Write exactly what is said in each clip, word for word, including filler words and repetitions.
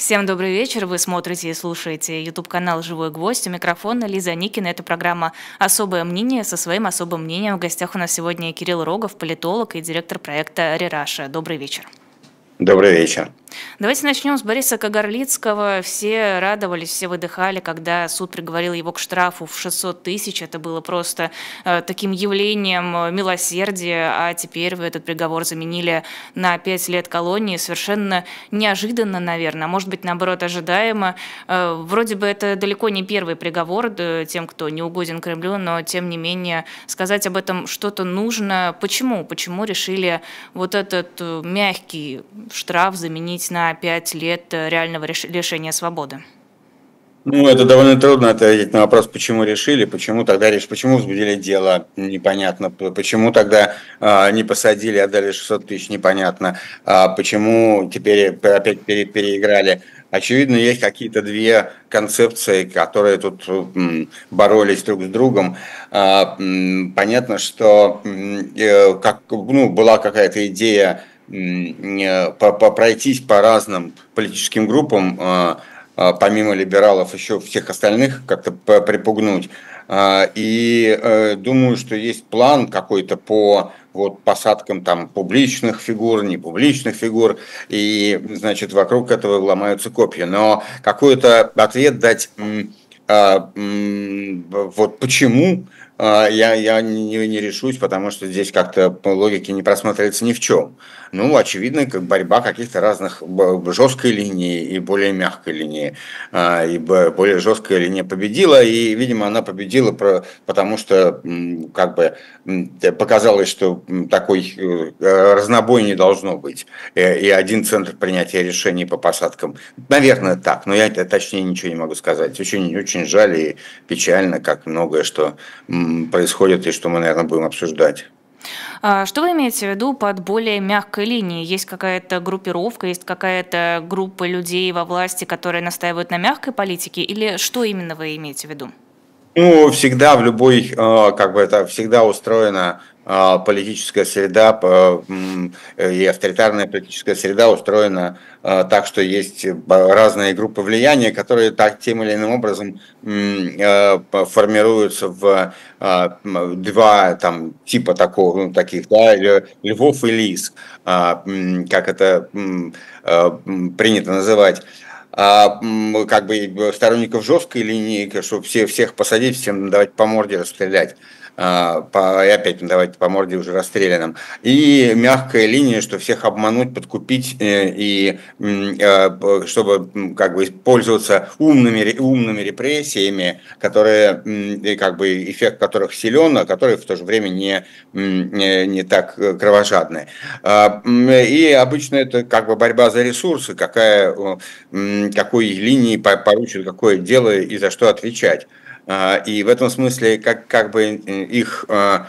Всем добрый вечер. Вы смотрите и слушаете YouTube-канал «Живой гвоздь». У микрофона Лиза Никина. Это программа «Особое мнение». Со своим особым мнением в гостях у нас сегодня Кирилл Рогов, политолог и директор проекта «Рераша». Добрый вечер. Добрый вечер. Давайте начнем с Бориса Кагарлицкого. Все радовались, все выдыхали, когда суд приговорил его к штрафу в шестьсот тысяч. Это было просто э, таким явлением милосердия, а теперь этот приговор заменили на пять лет колонии. Совершенно неожиданно, наверное, а может быть, наоборот, ожидаемо. Э, вроде бы это далеко не первый приговор да, тем, кто не угоден Кремлю, но, тем не менее, сказать об этом что-то нужно. Почему? Почему решили вот этот мягкий штраф заменить на пять лет реального лишения свободы? Ну, это довольно трудно ответить на вопрос, почему решили, почему тогда решили, почему возбудили дело, непонятно, почему тогда а, не посадили, отдали шестьсот тысяч, непонятно, а, почему теперь опять пере, переиграли. Очевидно, есть какие-то две концепции, которые тут м, боролись друг с другом. А, м, понятно, что м, э, как, ну, была какая-то идея по, по пройтись по разным политическим группам, помимо либералов, еще всех остальных как-то припугнуть. И думаю, что есть план какой-то по вот посадкам там публичных фигур, непубличных фигур, и, значит, вокруг этого ломаются копья. Но какой-то ответ дать, вот почему, я, я не, не решусь, потому что здесь как-то логики не просматривается ни в чем. Ну, очевидно, как борьба каких-то разных жесткой линии и более мягкой линии. И более жесткая линия победила, и, видимо, она победила, потому что как бы показалось, что такой разнобой не должно быть. И один центр принятия решений по посадкам. Наверное, так, но я точнее ничего не могу сказать. Очень, очень жаль и печально, как многое, что происходит и что мы, наверное, будем обсуждать. Что вы имеете в виду под более мягкой линией? Есть какая-то группировка, есть какая-то группа людей во власти, которые настаивают на мягкой политике, или что именно вы имеете в виду? Ну, всегда в любой, как бы это всегда устроена политическая среда и авторитарная политическая среда устроена так, что есть разные группы влияния, которые так, тем или иным образом формируются в два там, типа такого, ну, таких, да, львов и лис, как это принято называть. А, как бы сторонников жесткой линии, чтобы все, всех посадить, всем давать по морде расстрелять. По, и опять давать по морде уже расстрелянным. И мягкая линия, что всех обмануть, подкупить, и чтобы как бы пользоваться умными, умными репрессиями, которые, как бы, эффект которых силен, а которые в то же время не, не, не так кровожадны. И обычно это как бы борьба за ресурсы, какая, какой линии поручат какое дело и за что отвечать. И в этом смысле как, как бы их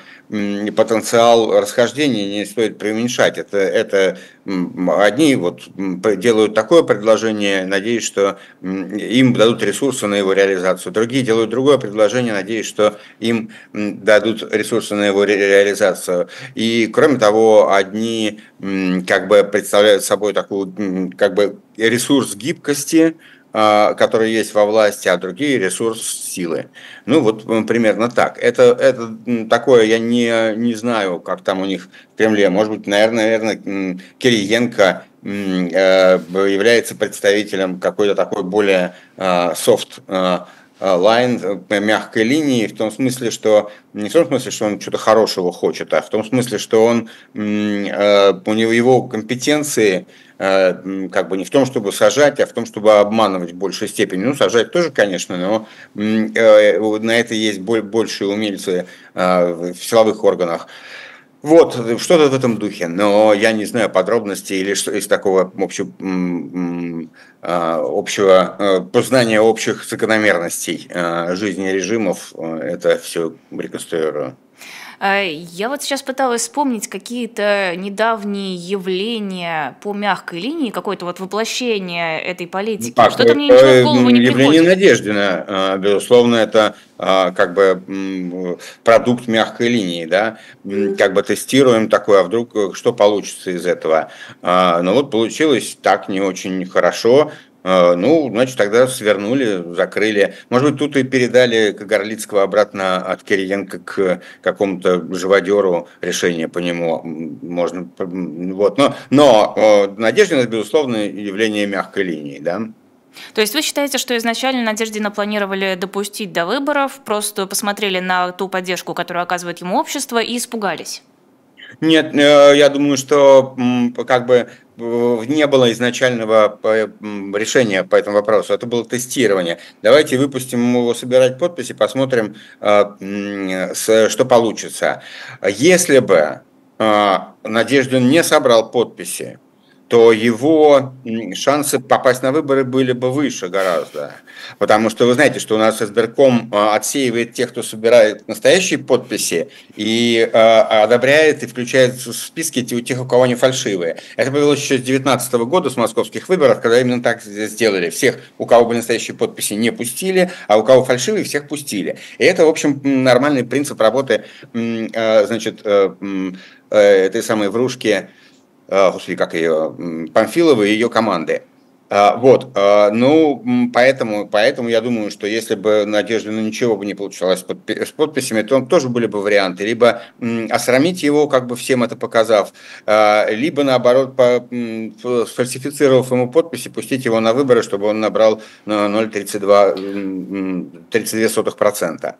потенциал расхождения не стоит преуменьшать. Это, это одни вот делают такое предложение, надеясь, что им дадут ресурсы на его реализацию. Другие делают другое предложение, надеясь, что им дадут ресурсы на его реализацию. И кроме того, одни как бы представляют собой такую как бы ресурс гибкости, которые есть во власти, а другие ресурс силы. Ну вот примерно так. Это, это такое, я не, не знаю, как там у них в Кремле. Может быть, наверное, наверное Кириенко является представителем какой-то такой более софт лайн, мягкой линии, в том смысле, что не в том смысле, что он что-то хорошего хочет, а в том смысле, что он, у него его компетенции как бы не в том, чтобы сажать, а в том, чтобы обманывать в большей степени. Ну, сажать тоже, конечно, но на это есть большие умельцы в силовых органах. Вот, что-то в этом духе, но я не знаю подробностей или что из такого общего, общего познания общих закономерностей жизни режимов, это все реконструирую. Я вот сейчас пыталась вспомнить какие-то недавние явления по мягкой линии, какое-то вот воплощение этой политики. Так, Что-то мне ничего в голову не явление приходит. Надеждина, безусловно, это как бы продукт мягкой линии, да, как бы тестируем такое, а вдруг что получится из этого. Но вот получилось так не очень хорошо, Э, Ну, значит, тогда свернули, закрыли. Может быть, тут и передали Кагарлицкого обратно от Кириенко к какому-то живодеру решение по нему. м, Можно, м, вот. Но, но э, Надеждина, безусловно, явление мягкой линии, да. То есть вы считаете, что изначально Надеждина планировали допустить до выборов, просто посмотрели на ту поддержку, которую оказывает ему общество, и испугались? Нет, э, я думаю, что м, как бы э, не было изначального по- м, решения по этому вопросу. Это было тестирование. Давайте выпустим его собирать подписи, посмотрим, а, м, с- что получится. Если бы а, Надеждин не собрал подписи, то его м, шансы попасть на выборы были бы выше гораздо. Потому что вы знаете, что у нас избирком а, отсеивает тех, кто собирает настоящие подписи, и а, одобряет и включает в списки те- у тех, у кого они фальшивые. Это было еще с две тысячи девятнадцатого года, с московских выборов, когда именно так сделали. Всех, у кого были настоящие подписи, не пустили, а у кого фальшивые, всех пустили. И это, в общем, м, нормальный принцип работы, м, э, значит, э, м, э, этой самой врушки, э, господи, как ее, м, Памфиловой и ее команды. А, Вот, а, ну, м, поэтому, поэтому я думаю, что если бы Надежда, ну, ничего бы не получалось с подпи- с подписями, то тоже были бы варианты. Либо м, осрамить его, как бы всем это показав, а, либо наоборот, по, м, ф- сфальсифицировав ему подписи, пустить его на выборы, чтобы он набрал на ноль целых тридцать два м, тридцать две сотых процента.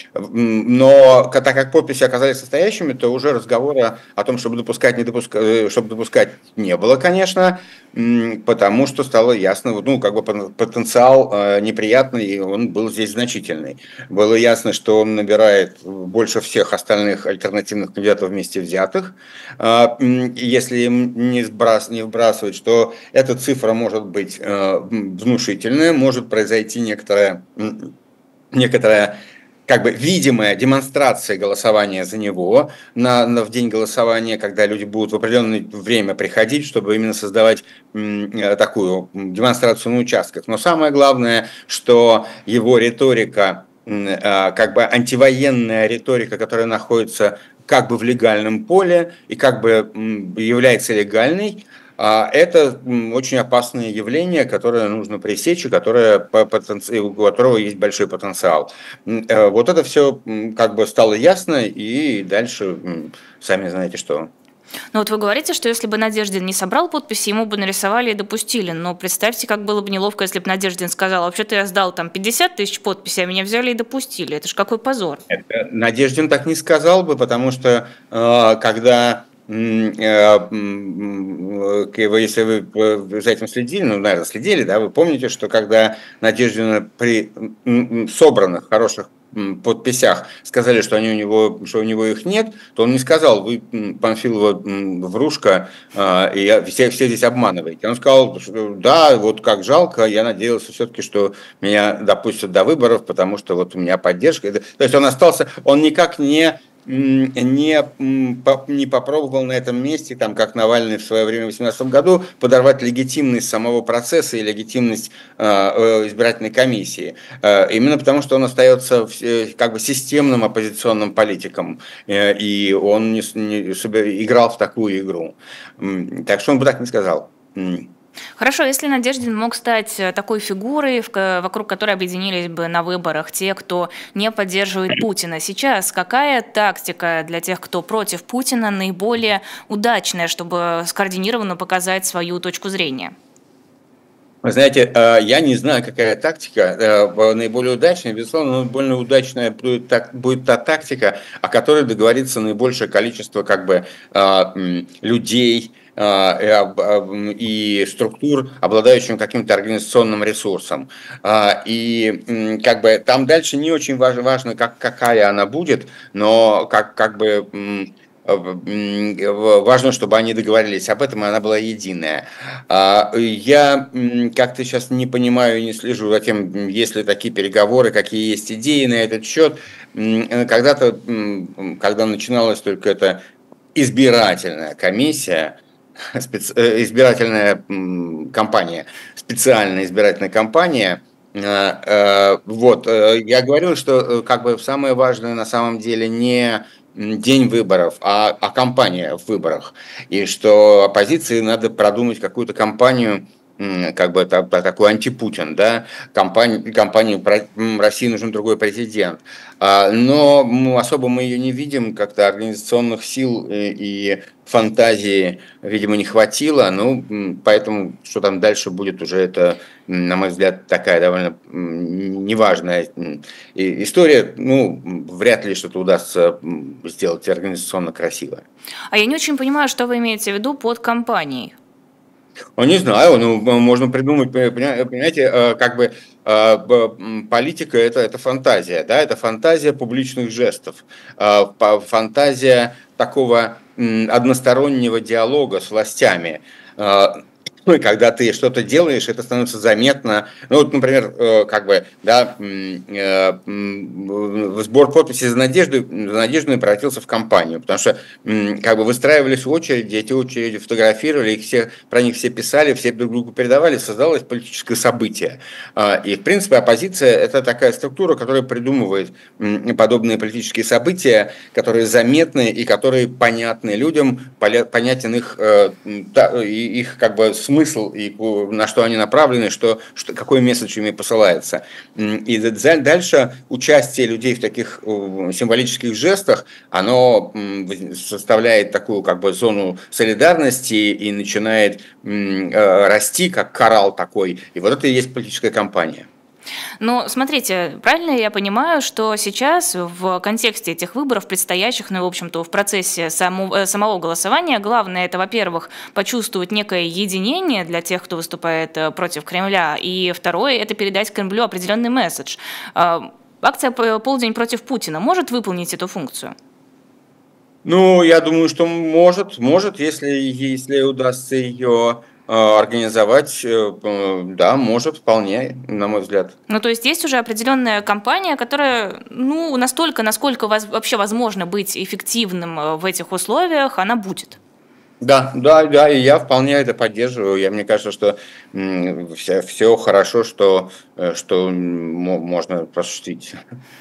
Но ка- так как подписи оказались состоящими, то уже разговора о том, чтобы допускать, не допускать, чтобы допускать, не было, конечно, м, потому что стало ясно, вот, ну, как бы пон- потенциал э, неприятный, и он был здесь значительный. Было ясно, что он набирает больше всех остальных альтернативных кандидатов вместе взятых. А, м, Если им не, сбрас, не вбрасывать, что эта цифра может быть э, м, внушительная, может произойти некоторая, м, некоторая как бы видимая демонстрация голосования за него на, на, в день голосования, когда люди будут в определенное время приходить, чтобы именно создавать м, э, такую м, демонстрацию на участках. Но самое главное, что его риторика, м, э, как бы антивоенная риторика, которая находится как бы в легальном поле и как бы м, является легальной, а это м, очень опасное явление, которое нужно пресечь и которое, по потенци- у которого есть большой потенциал. М, э, Вот это все как бы стало ясно, и дальше м, сами знаете что. Ну вот вы говорите, что если бы Надеждин не собрал подписи, ему бы нарисовали и допустили. Но представьте, как было бы неловко, если бы Надеждин сказал: вообще-то я сдал там пятьдесят тысяч подписей, а меня взяли и допустили. Это ж какой позор. Это Надеждин так не сказал бы, потому что э, когда м, э, м, э, вы- если вы э, за этим следили, ну, наверное, следили, да, вы помните, что когда Надеждина при м, м, собранных хороших м, подписях сказали, что они у него, что у него их нет, то он не сказал: вы, м, Панфилова, м, врушка, э, и я- все, все здесь обманываете. Он сказал, что да, вот как жалко, я надеялся все-таки, что меня допустят до выборов, потому что вот у меня поддержка. Это- То есть он остался, он никак не м, не, м, по- не попробовал на этом месте, там, как Навальный в свое время в две тысячи восемнадцатом году, подорвать легитимность самого процесса и легитимность э, э, избирательной комиссии. Э, Именно потому, что он остается в- э, как бы системным оппозиционным политиком, э, и он не, с- не собер- играл в такую игру. М, Так что он бы так не сказал. М. Хорошо, если Надеждин мог стать э, такой фигурой, в ко- вокруг которой объединились бы на выборах те, кто не поддерживает Путина, сейчас какая тактика для тех, кто против Путина, наиболее удачная, чтобы скоординированно показать свою точку зрения? Вы знаете, э, я не знаю, какая тактика э, наиболее удачная. Безусловно, наиболее удачная будет, так, будет та тактика, о которой договорится наибольшее количество как бы, э, м, людей э, и об- об- и структур, обладающих каким-то организационным ресурсом. А, И м, как бы там дальше не очень важно, важно как, какая она будет, но как, как бы м, э, м, э, важно, чтобы они договорились об этом, и она была единая. А, Я м, как-то сейчас не понимаю и не слежу за тем, м, есть ли такие переговоры, какие есть идеи на этот счет. М, э, Когда-то, м, когда начиналась только эта избирательная комиссия, спец- э, избирательная м, кампания, специальная избирательная кампания, э, э, вот, э, я говорил, что э, как бы самое важное на самом деле не м, день выборов, а, а кампания в выборах. И что оппозиции надо продумать какую-то кампанию, как бы такой антипутин, да, компанию, компанию России нужен другой президент. Но особо мы ее не видим, как-то организационных сил и фантазии, видимо, не хватило, ну, поэтому что там дальше будет, уже это, на мой взгляд, такая довольно неважная история, ну, вряд ли что-то удастся сделать организационно красиво. А я не очень понимаю, что вы имеете в виду под компанией. Ну, не знаю, ну, можно придумать, понимаете, как бы политика это, это фантазия, да, это фантазия публичных жестов, фантазия такого одностороннего диалога с властями. Ну, и когда ты что-то делаешь, это становится заметно. Ну, вот, например, как бы, да, сбор подписей за Надежду, за Надежду превратился в кампанию, потому что как бы выстраивались очереди, эти очереди фотографировали, их все, про них все писали, все друг другу передавали, создалось политическое событие. И, в принципе, оппозиция – это такая структура, которая придумывает подобные политические события, которые заметны и которые понятны людям, понятен их, их как бы смысл и на что они направлены, что, что, какой месседж ими посылается. И дальше участие людей в таких символических жестах, оно составляет такую как бы зону солидарности и начинает расти, как коралл такой. И вот это и есть политическая кампания. Ну, смотрите, правильно я понимаю, что сейчас в контексте этих выборов предстоящих, ну и, в общем-то, в процессе само, самого голосования, главное это, во-первых, почувствовать некое единение для тех, кто выступает против Кремля, и второе, это передать Кремлю определенный месседж. Акция «Полдень против Путина» может выполнить эту функцию? Ну, я думаю, что может, может, если, если удастся ее организовать, да, может, вполне, на мой взгляд. Ну, то есть есть уже определенная кампания, которая, ну, настолько, насколько вообще возможно быть эффективным в этих условиях, она будет. Да, да, да, и я вполне это поддерживаю. Я, мне кажется, что все, все хорошо, что, что можно пошутить.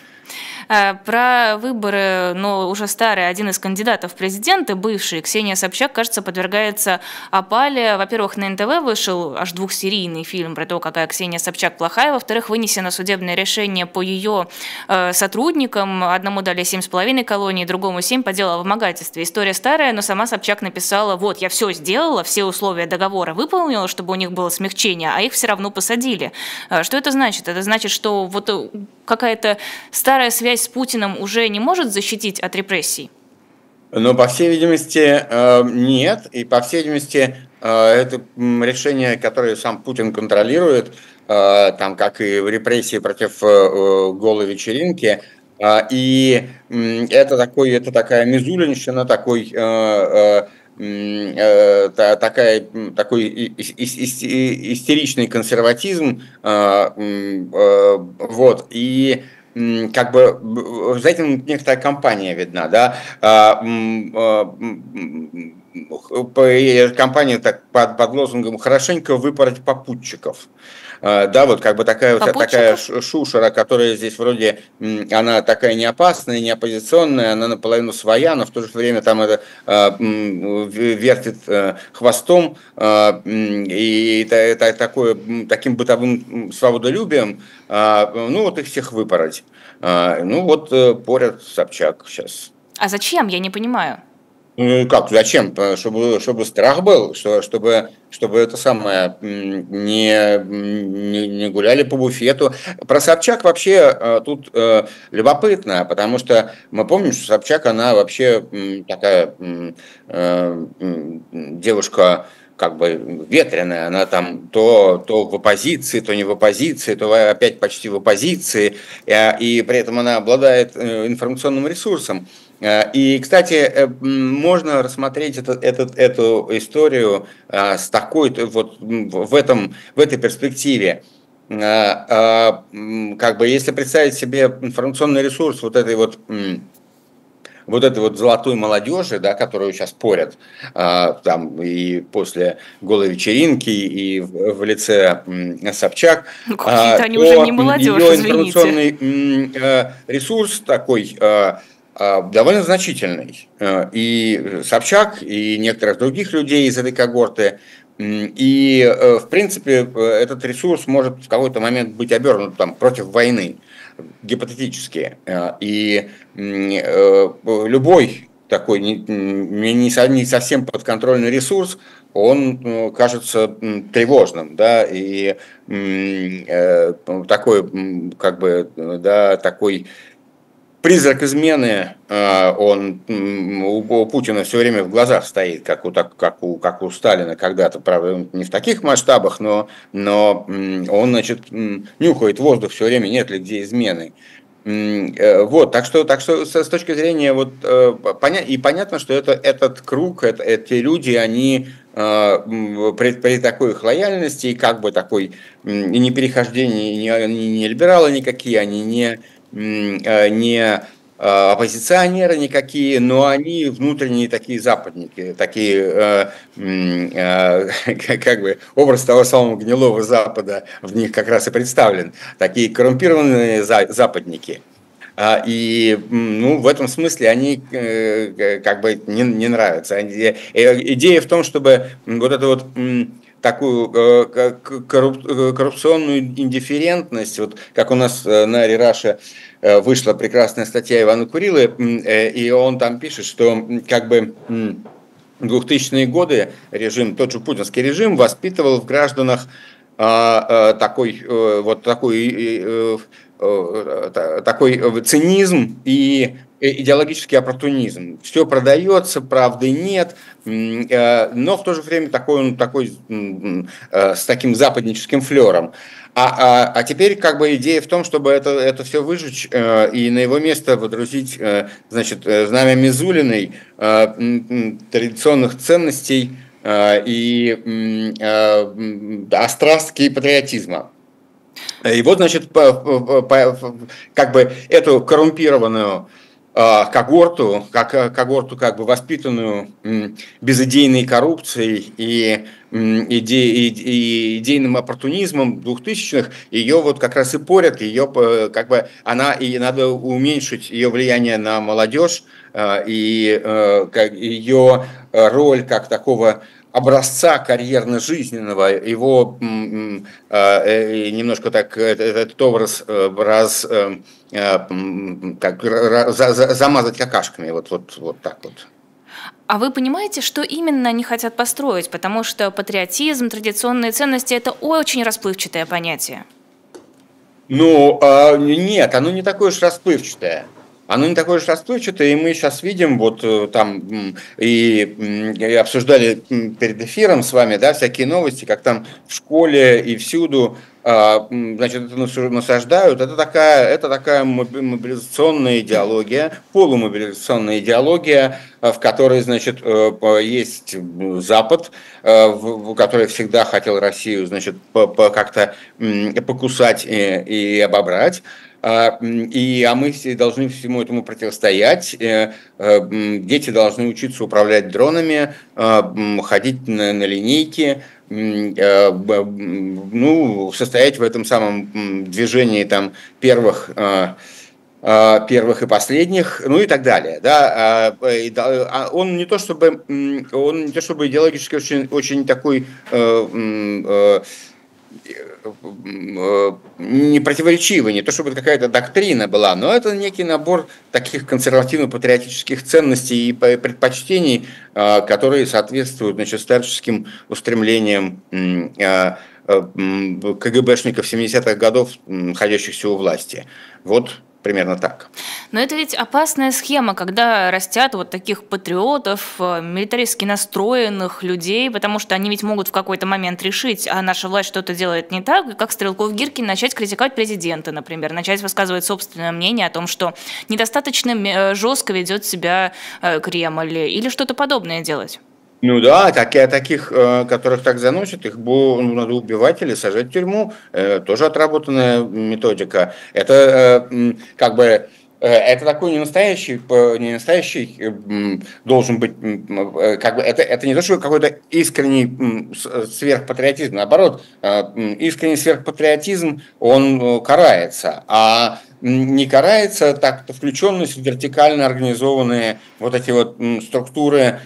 Про выборы, но уже старый, один из кандидатов в президенты, бывший, Ксения Собчак, кажется, подвергается опале. Во-первых, на эн тэ вэ вышел аж двухсерийный фильм про то, какая Ксения Собчак плохая. Во-вторых, вынесено судебное решение по ее э, сотрудникам. Одному дали семь с половиной колоний, другому семь по делу о вымогательстве. История старая, но сама Собчак написала: вот, я все сделала, все условия договора выполнила, чтобы у них было смягчение, а их все равно посадили. Что это значит? Это значит, что вот какая-то старая связь с Путиным уже не может защитить от репрессий? Ну, по всей видимости, нет. И, по всей видимости, это решение, которое сам Путин контролирует, там, как и репрессии против голой вечеринки. И это, такой, это такая мизулинщина, такой... такая, такой истеричный консерватизм, вот, и как бы за этим некоторая кампания видна, да, кампания так под, под лозунгом «хорошенько выпороть попутчиков». Да, вот как бы такая, вот, такая шушера, которая здесь вроде, она такая не опасная, не оппозиционная, она наполовину своя, но в то же время там это э, вертит э, хвостом э, и это, это такое, таким бытовым свободолюбием, э, ну вот их всех выпороть. Э, ну вот э, порят Собчак сейчас. А зачем? Я не понимаю. Ну как, зачем? Чтобы, чтобы страх был, что, чтобы, чтобы это самое не, не, не гуляли по буфету. Про Собчак вообще тут э, любопытно, потому что мы помним, что Собчак, она вообще такая э, девушка как бы ветреная, она там то, то в оппозиции, то не в оппозиции, то опять почти в оппозиции, и при этом она обладает информационным ресурсом. И, кстати, можно рассмотреть этот, этот, эту историю с такой, вот в, этом, в этой перспективе. Как бы, если представить себе информационный ресурс вот этой вот, вот этой вот золотой молодежи, да, которую сейчас порят там и после голой вечеринки, и в, в лице Собчак, ну, какие-то они уже не молодежь, ее извините. информационный ресурс такой... довольно значительный. И Собчак, и некоторых других людей из этой когорты. И, в принципе, этот ресурс может в какой-то момент быть обернут там, против войны, гипотетически. И любой такой не, не совсем подконтрольный ресурс, он кажется тревожным, да, и такой, как бы, да, такой призрак измены, он у Путина все время в глазах стоит, как у, как у, как у Сталина когда-то, правда, не в таких масштабах, но, но он, значит, нюхает воздух все время, нет ли где измены. Вот, так что, так что с точки зрения вот и понятно, что это этот круг, это, эти люди, они при, при такой их лояльности и как бы такой и не перехождение, не, не либералы никакие, они не не оппозиционеры никакие, но они внутренние такие западники, такие как бы образ того самого гнилого Запада в них как раз и представлен, такие коррумпированные западники. И ну, в этом смысле они как бы не, не нравятся. Идея в том, чтобы вот это вот такую коррупционную индифферентность, вот как у нас на Рераше вышла прекрасная статья Ивана Курилы, и он там пишет, что как бы двухтысячные годы режим, тот же путинский режим воспитывал в гражданах такой вот такой такой цинизм и идеологический оппортунизм. Все продается, правды нет, но в то же время такой он такой с таким западническим флером. А, а, а теперь как бы идея в том, чтобы это, это все выжечь э, и на его место водрузить э, значит, знамя Мизулиной э, традиционных ценностей э, и э, острастки и патриотизма. И вот, значит, по, по, по, как бы эту коррумпированную э, когорту, как, когорту как бы воспитанную э, безидейной коррупцией и Иде, и, идейным оппортунизмом двухтысячных, ее вот как раз и порят, ее как бы она и надо уменьшить ее влияние на молодежь и ее роль как такого образца карьерно-жизненного, его немножко так этот образ раз как, замазать какашками, вот, вот, вот так вот. А вы понимаете, что именно они хотят построить? Потому что патриотизм, традиционные ценности – это очень расплывчатое понятие. Ну, нет, оно не такое уж расплывчатое. Оно не такое уж расплывчатое, и мы сейчас видим, вот там, и, и обсуждали перед эфиром с вами, да, всякие новости, как там в школе и всюду, значит, это насаждают. Это такая, это такая мобилизационная идеология, полумобилизационная идеология, в которой, значит, есть Запад, который всегда хотел Россию, значит, как-то покусать и, и обобрать. И, а мы все должны всему этому противостоять. Дети должны учиться управлять дронами, ходить на, на линейке, ну, состоять в этом самом движении там, первых, первых и последних, ну и так далее. Да? Он не то чтобы, он не то чтобы идеологически очень, очень такой не противоречивый, не то чтобы какая-то доктрина была, но это некий набор таких консервативно-патриотических ценностей и предпочтений, которые соответствуют, значит, старческим устремлениям КГБшников семидесятых годов, находящихся у власти. Вот примерно так. Но это ведь опасная схема, когда растят вот таких патриотов, милитаристски настроенных людей, потому что они ведь могут в какой-то момент решить, а наша власть что-то делает не так, и как Стрелков-Гиркин начать критиковать президента, например, начать высказывать собственное мнение о том, что недостаточно жестко ведет себя Кремль, или что-то подобное делать. Ну да, такие, таких, которых так заносят, их надо убивать или сажать в тюрьму. Тоже отработанная методика. Это как бы это такой не настоящий, не настоящий должен быть, как бы это, это не то, что какой-то искренний сверхпатриотизм, наоборот, искренний сверхпатриотизм, он карается, а не карается так включенность в вертикально организованные вот эти вот структуры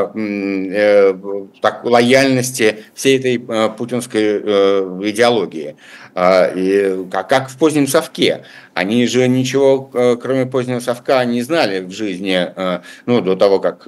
так, лояльности всей этой путинской идеологии. И как в позднем совке. Они же ничего, кроме позднего совка, не знали в жизни, ну, до того, как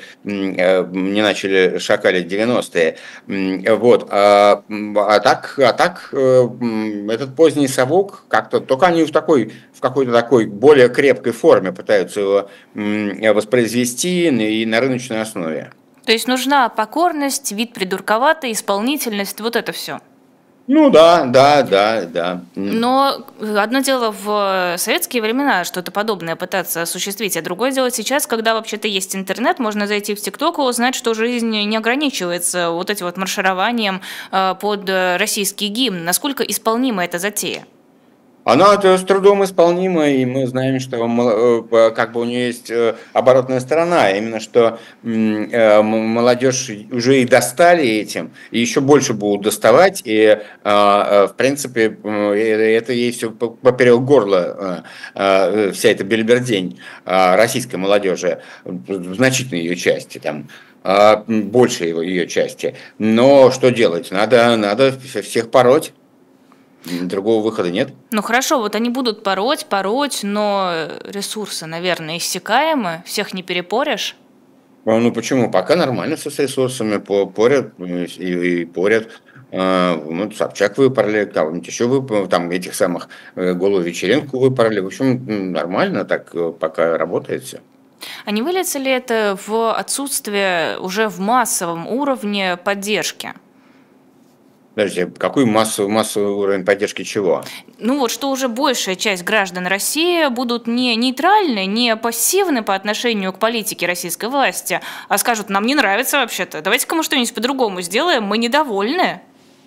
не начали шакалить девяностые. Вот. А, а так, а так этот поздний совок, как-то, только они в такой, в какой-то такой более крепкой форме пытаются его воспроизвести и на рыночной основе. То есть нужна покорность, вид придурковатый, исполнительность, вот это все. Ну да, да, да, да. Но одно дело в советские времена что-то подобное пытаться осуществить, а другое дело сейчас, когда вообще-то есть интернет, можно зайти в ТикТок и узнать, что жизнь не ограничивается вот этим вот маршированием под российский гимн. Насколько исполнима эта затея? Она это с трудом исполнима, и мы знаем, что как бы у нее есть оборотная сторона, именно что молодежь уже и достали этим, и еще больше будут доставать, и в принципе это ей все поперек горла, вся эта бельбердень российской молодежи, в значительной ее части, там, большей его ее части. Но что делать? Надо, надо всех пороть. Другого выхода нет. Ну хорошо, вот они будут пороть, пороть, но ресурсы, наверное, иссякаемы, всех не перепоришь. Ну почему? Пока нормально все с ресурсами, порят и, и порят. Ну, Собчак выпороли, кого-нибудь еще выпороли, там этих самых голую вечеринку выпороли. В общем, нормально так пока работает все. А не выльется ли это в отсутствие уже в массовом уровне поддержки? Подожди, какой массовый, массовый уровень поддержки чего? Ну вот, что уже большая часть граждан России будут не нейтральны, не пассивны по отношению к политике российской власти, а скажут, нам не нравится вообще-то, давайте-ка мы что-нибудь по-другому сделаем, мы недовольны.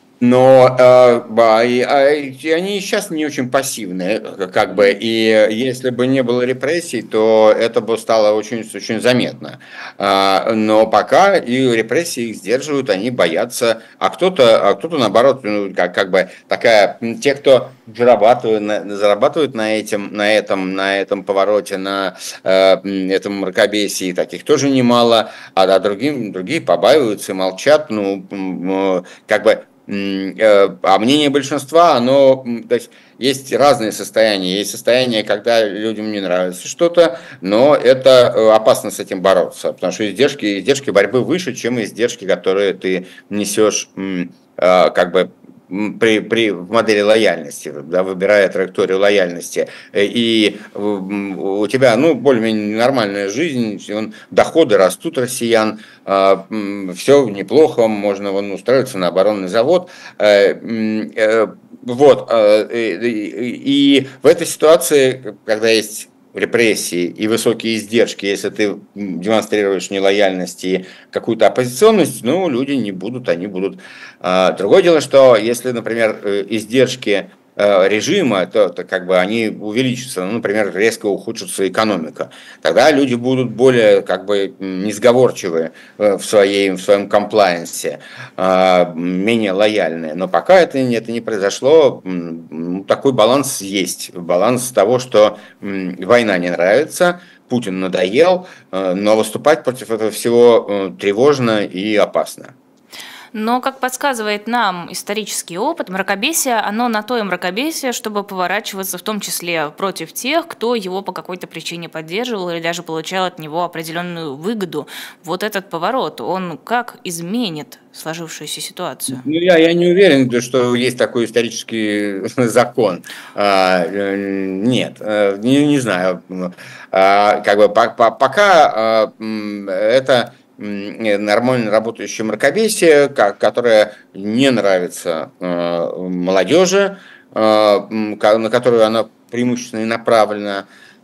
Но э, и, и они сейчас не очень пассивные, как бы, и если бы не было репрессий, то это бы стало очень, очень заметно. А, но пока и репрессии их сдерживают, они боятся, а кто-то, а кто-то наоборот, ну, как, как бы такая, те, кто зарабатывают на, зарабатывают на, этим, на, этом, на этом повороте, на э, этом мракобесии, таких тоже немало, а, а другим, другие побаиваются и молчат, ну, как бы. А мнение большинства, оно, то есть, есть разные состояния. Есть состояние, когда людям не нравится что-то, но это опасно с этим бороться, потому что издержки, издержки борьбы выше, чем издержки, которые ты несешь, как бы, При, при, в модели лояльности, да, выбирая траекторию лояльности, и у тебя, ну, более-менее нормальная жизнь, доходы растут россиян, все неплохо, можно вон, устроиться на оборонный завод, вот, и в этой ситуации, когда есть репрессии и высокие издержки, если ты демонстрируешь нелояльность и какую-то оппозиционность, ну, люди не будут, они будут. Другое дело, что если, например, издержки режима, то, то как бы они увеличатся, ну, например, резко ухудшится экономика. Тогда люди будут более как бы несговорчивы в, своей, в своем комплаенсе, менее лояльные. Но пока это, это не произошло, такой баланс есть. Баланс того, что война не нравится, Путин надоел, но выступать против этого всего тревожно и опасно. Но, как подсказывает нам исторический опыт, мракобесие, оно на то и мракобесие, чтобы поворачиваться в том числе против тех, кто его по какой-то причине поддерживал или даже получал от него определенную выгоду. Вот этот поворот, он как изменит сложившуюся ситуацию? Ну, я, я не уверен, что есть такой исторический закон. А, нет, не, не знаю. А, как бы, по, по, пока а, это нормально работающее мракобесие, которое не нравится молодежи, на которую оно преимущественно и направлено,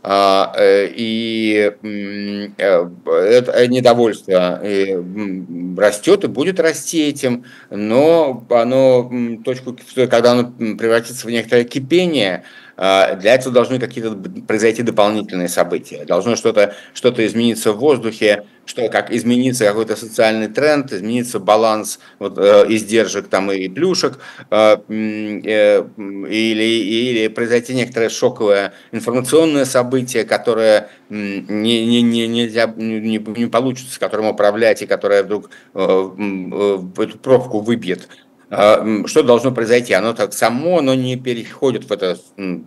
и это недовольство растет и будет расти этим, но оно, точку, когда оно превратится в некоторое кипение, для этого должны какие-то произойти дополнительные события. Должно что-то что-то измениться в воздухе, что как изменится какой-то социальный тренд, изменится баланс вот, э, издержек там, и плюшек, э, э, или, или произойти некоторое шоковое информационное событие, которое не, не, не, нельзя, не, не получится, с которым управлять, и которое вдруг э, э, эту пробку выбьет. Э, что должно произойти? Оно так само, но не переходит в это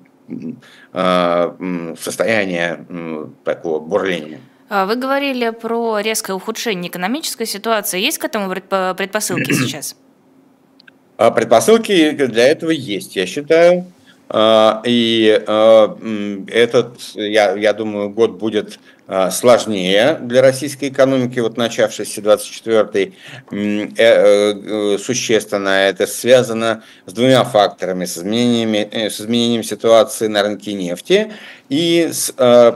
э, состояние э, такого бурления. Вы говорили про резкое ухудшение экономической ситуации. Есть к этому предпосылки сейчас? Предпосылки для этого есть, я считаю. И этот, я, я думаю, год будет сложнее для российской экономики, вот начавшийся двадцать четвёртый, существенно. Это связано с двумя факторами: с изменениями, с изменением ситуации на рынке нефти и с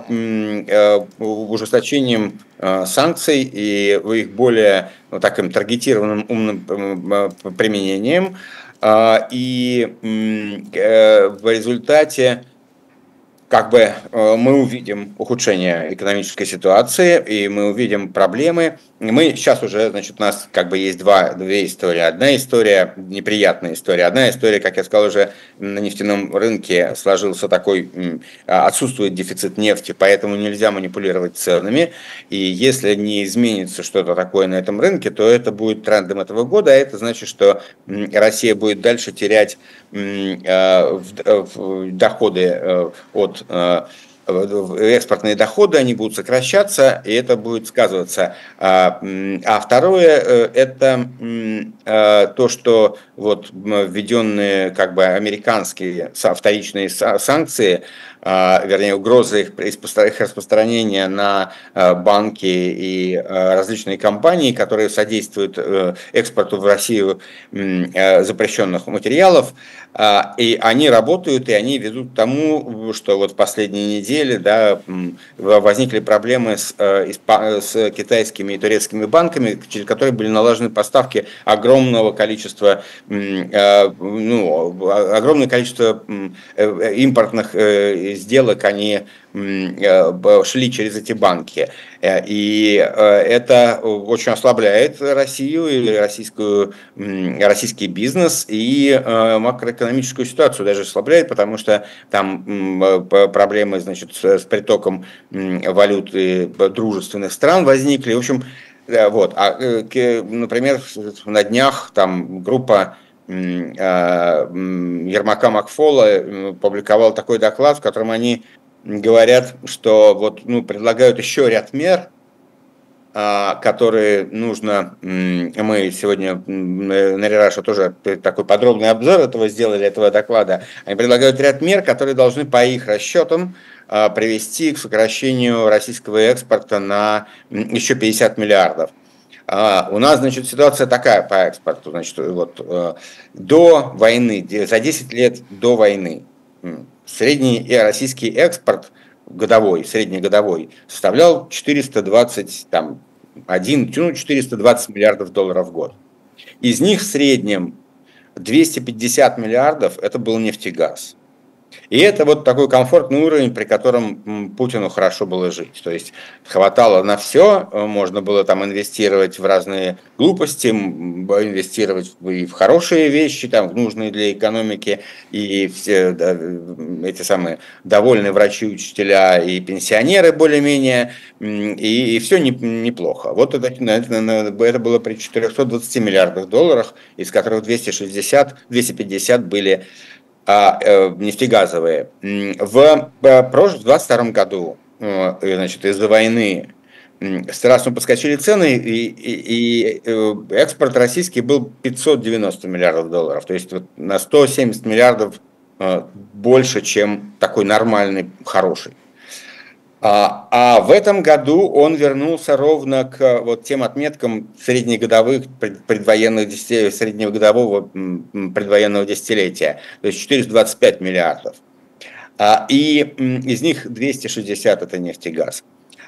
ужесточением санкций и их более ну, таким таргетированным умным применением. И в результате как бы мы увидим ухудшение экономической ситуации, и мы увидим проблемы. Мы сейчас уже, значит, у нас как бы есть два, две истории. Одна история, неприятная история. Одна история, как я сказал, уже на нефтяном рынке сложился такой, отсутствует дефицит нефти, поэтому нельзя манипулировать ценами. И если не изменится что-то такое на этом рынке, то это будет трендом этого года, а это значит, что Россия будет дальше терять доходы от экспортные доходы, они будут сокращаться, и это будет сказываться. А второе, это то, что вот введенные как бы американские вторичные санкции, вернее, угрозы их, их распространения на банки и различные компании, которые содействуют экспорту в Россию запрещенных материалов, и они работают, и они ведут к тому, что вот в последние недели да, возникли проблемы с, с китайскими и турецкими банками, через которые были налажены поставки огромного количества, ну, огромное количество импортных сделок, они шли через эти банки. И это очень ослабляет Россию и российскую, российский бизнес и макроэкономическую ситуацию даже ослабляет, потому что там проблемы, значит, с притоком валюты дружественных стран возникли. В общем, вот. А, например, на днях там группа Ермака Макфола публиковала такой доклад, в котором они говорят, что вот, ну, предлагают еще ряд мер, которые нужно, мы сегодня на Рераше тоже такой подробный обзор этого сделали, этого доклада, они предлагают ряд мер, которые должны по их расчетам привести к сокращению российского экспорта на еще пятьдесят миллиардов. А, у нас, значит, ситуация такая по экспорту, значит, вот, до войны, за десять лет до войны, средний российский экспорт годовой, среднегодовой, составлял четыреста двадцать один, ну, четыреста двадцать миллиардов долларов в год. Из них в среднем двести пятьдесят миллиардов это был нефтегаз. И это вот такой комфортный уровень, при котором Путину хорошо было жить. То есть хватало на все, можно было там инвестировать в разные глупости, инвестировать и в хорошие вещи, там, в нужные для экономики, и все да, эти самые довольные врачи, учителя и пенсионеры более-менее, и, и все не, неплохо. Вот это, это, это было при четырехстах двадцати миллиардах долларов, из которых двести шестьдесят - двести пятьдесят были нефтегазовые. В двадцать втором году, значит, из-за войны страшно подскочили цены, и, и, и экспорт российский был пятьсот девяносто миллиардов долларов, то есть вот на сто семьдесят миллиардов больше, чем такой нормальный, хороший. А, а в этом году он вернулся ровно к вот тем отметкам среднегодовых предвоенных десятилетий, среднегодового предвоенного десятилетия, то есть четыреста двадцать пять миллиардов. А, и из них двести шестьдесят это нефтегаз.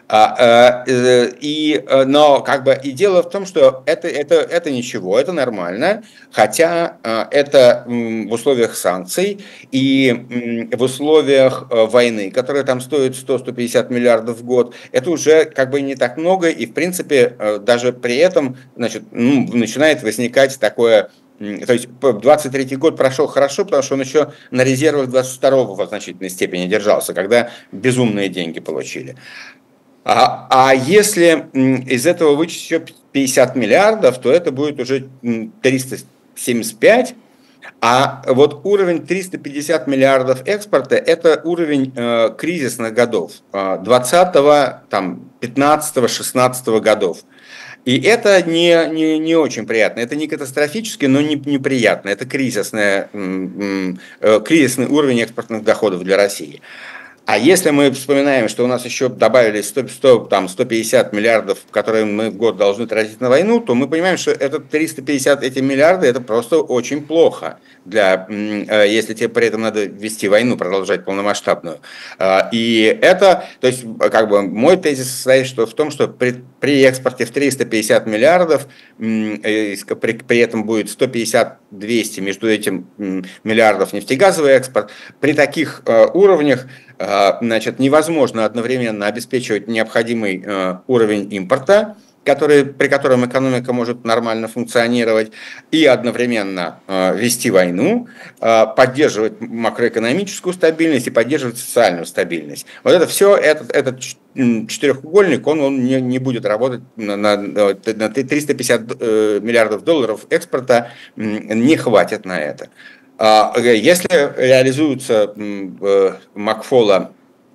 А, э, и, э, но как бы и дело в том, что это, это, это ничего, это нормально, хотя э, это м, в условиях санкций и м, в условиях э, войны, которая там стоит сто - сто пятьдесят миллиардов в год, это уже как бы не так много, и в принципе э, даже при этом, значит, ну, начинает возникать такое. То есть двадцать третий год прошел хорошо, потому что он еще на резервах двадцать второго в значительной степени держался, когда безумные деньги получили. А, а если из этого вычесть еще пятьдесят миллиардов, то это будет уже триста семьдесят пять. А вот уровень триста пятьдесят миллиардов экспорта – это уровень э, кризисных годов э, двадцатого, там, пятнадцатого, шестнадцатого годов. И это не, не, не очень приятно. Это не катастрофически, но не, неприятно. Это кризисная, м, м, кризисный уровень экспортных доходов для России. А если мы вспоминаем, что у нас еще добавились сто, сто, там, сто пятьдесят миллиардов, которые мы в год должны тратить на войну, то мы понимаем, что это триста пятьдесят эти миллиарды, это просто очень плохо, для, если тебе при этом надо вести войну, продолжать полномасштабную. И это, то есть, как бы мой тезис состоит что, в том, что при, при экспорте в триста пятьдесят миллиардов, при, при этом будет сто пятьдесят - двести между этим миллиардов нефтегазовый экспорт, при таких уровнях значит, невозможно одновременно обеспечивать необходимый э, уровень импорта, который, при котором экономика может нормально функционировать, и одновременно э, вести войну, э, поддерживать макроэкономическую стабильность и поддерживать социальную стабильность. Вот это все, этот, этот четырехугольник, он, он не, не будет работать на, на, на триста пятьдесят э, миллиардов долларов экспорта, э, не хватит на это. Если реализуется Макфола,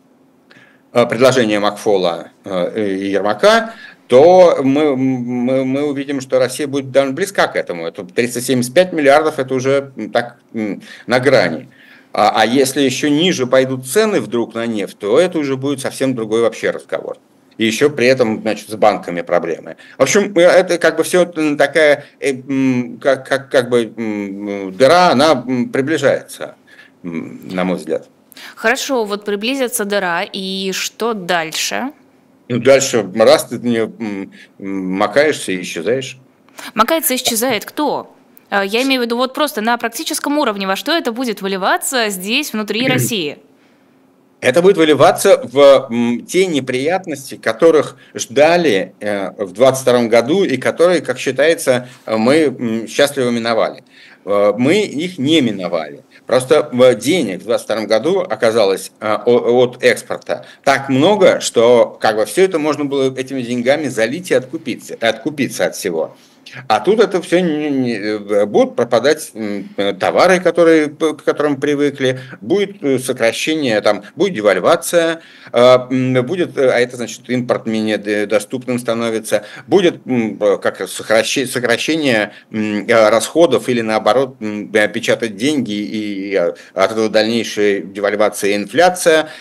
предложение Макфола и Ермака, то мы, мы, мы увидим, что Россия будет довольно близка к этому. Это триста семьдесят пять миллиардов, это уже так на грани. А, а если еще ниже пойдут цены вдруг на нефть, то это уже будет совсем другой вообще разговор. И еще при этом, значит, с банками проблемы. В общем, это как бы все такая, как, как, как бы дыра, она приближается, на мой взгляд. Хорошо, вот приблизится дыра, и что дальше? Ну, дальше, раз ты в нее макаешься и исчезаешь. Макается и исчезает кто? Я имею в виду вот просто на практическом уровне, во что это будет выливаться здесь, внутри России? Это будет выливаться в те неприятности, которых ждали в двадцать втором году и которые, как считается, мы счастливо миновали. Мы их не миновали. Просто денег в двадцать втором году оказалось от экспорта так много, что как бы все это можно было этими деньгами залить и откупиться, откупиться от всего. А тут это все не, не, будут пропадать товары, которые, к которым привыкли, будет сокращение, там, будет девальвация, будет, а это значит импорт менее доступным становится, будет как сокращение, сокращение расходов или наоборот печатать деньги и от этого дальнейшая девальвация и инфляция,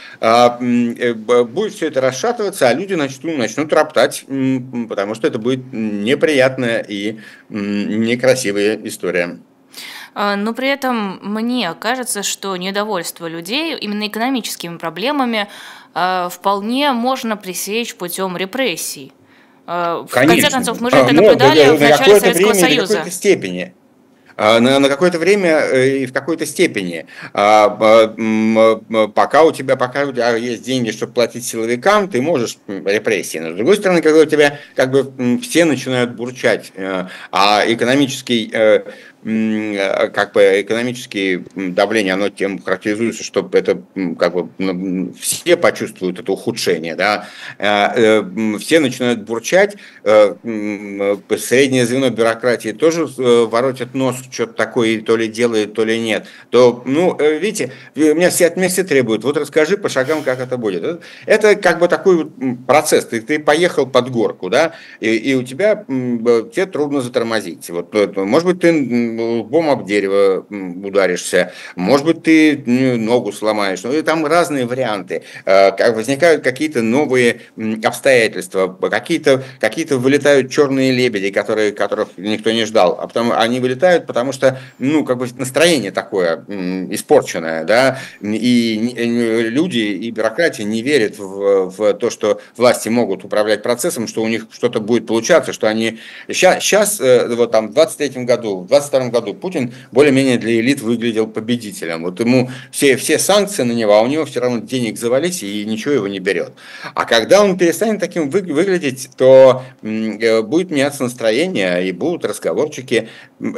будет все это расшатываться, а люди начнут, начнут роптать, потому что это будет неприятно и и некрасивая история. Но при этом мне кажется, что недовольство людей именно экономическими проблемами вполне можно пресечь путем репрессий. В Конечно. конце концов, мы же это наблюдали ну, в начале Советского время, Союза. В какой-то степени. На, на какое-то время и в какой-то степени, пока у тебя, пока у тебя есть деньги, чтобы платить силовикам, ты можешь репрессии. Но с другой стороны, когда у тебя как бы все начинают бурчать, а экономический как бы экономические давления, оно тем характеризуется, что это как бы все почувствуют это ухудшение, да, все начинают бурчать, среднее звено бюрократии тоже воротит нос, что-то такое то ли делает, то ли нет, то, ну, видите, меня все от меня все требуют, вот расскажи по шагам, как это будет. Это как бы такой процесс, ты, ты поехал под горку, да, и, и у тебя, тебе трудно затормозить, вот, может быть, ты лбом об дерево ударишься, может быть, ты ногу сломаешь. Ну, и там разные варианты. Возникают какие-то новые обстоятельства, какие-то какие вылетают черные лебеди, которые, которых никто не ждал. А потом они вылетают, потому что, ну, как бы настроение такое испорченное, да, и люди, и бюрократия не верят в, в то, что власти могут управлять процессом, что у них что-то будет получаться, что они... Сейчас, сейчас вот там в двадцать третьем году, в двадцать втором году Путин более-менее для элит выглядел победителем. Вот ему все, все санкции на него, а у него все равно денег завались, и ничего его не берет. А когда он перестанет таким вы, выглядеть, то будет меняться настроение, и будут разговорчики.